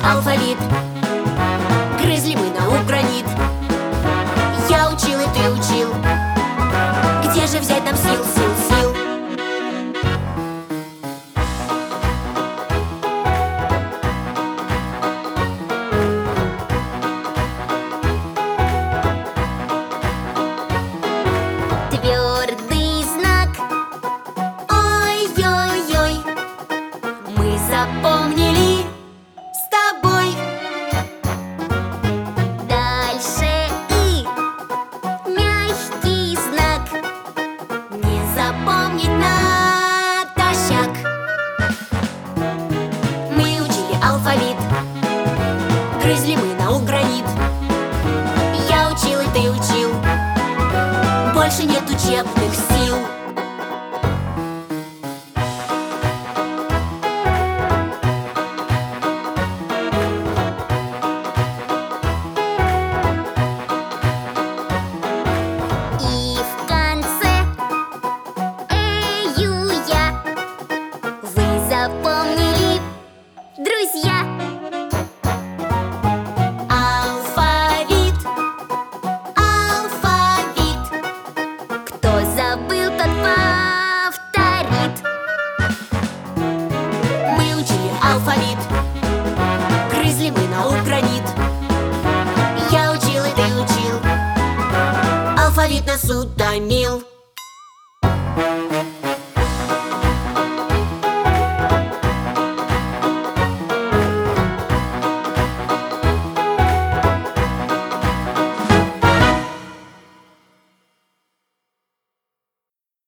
алфавит, грызли мы наук гранит. Я учил и ты учил, где же взять нам сил, сил, сил? Твердый знак. Ой-ой-ой, мы запомнили с тобой. Дальше и мягкий знак. Не запомнить натощак. Мы учили алфавит, грызли мы наук гранит. Я учил и ты учил, больше нет учебных сил. И в конце эюя. Вы запомнили, друзья? Алфавит, алфавит, Кто забыл, тот повторит. мы учили алфавит, грызли мы наук гранит. Я учил и ты учил, алфавит нас утомил.